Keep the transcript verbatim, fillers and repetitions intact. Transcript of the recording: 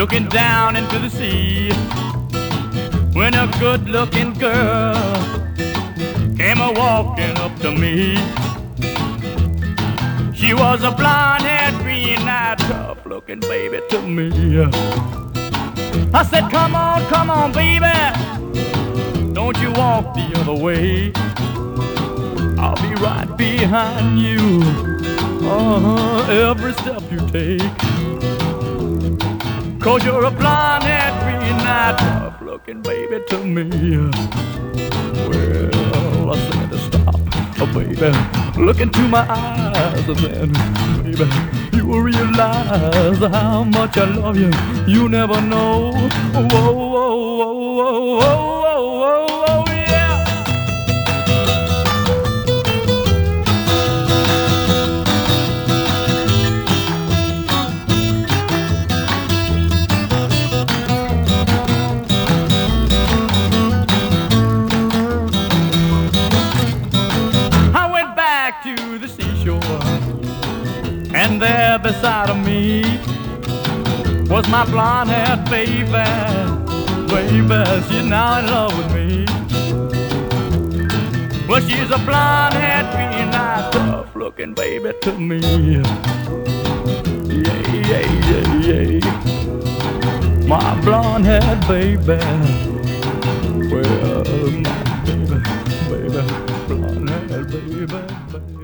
looking down into the sea, when a good-looking girl came a-walking up to me. She was a blonde-haired, green-eyed, tough-looking baby to me. I said, come on, come on, baby, don't you walk the other way. I'll be right behind you, uh-huh, every step you take. 'Cause you're a blonde-haired, green-eyed, tough-looking baby to me. Well, I said to stop, oh, baby, look into my eyes, and then, baby, you will realize how much I love you. You never know. Whoa, whoa, whoa, whoa, whoa, whoa, whoa, yeah. I went back to the seashore, and there beside of me was my blonde-haired baby. Baby, she's now in love with me. Well, she's a blonde-haired, green-eyed, tough-looking baby to me. Yeah, yeah, yeah, yeah. My blonde-haired baby. Well, my baby, baby, blonde-haired baby, baby.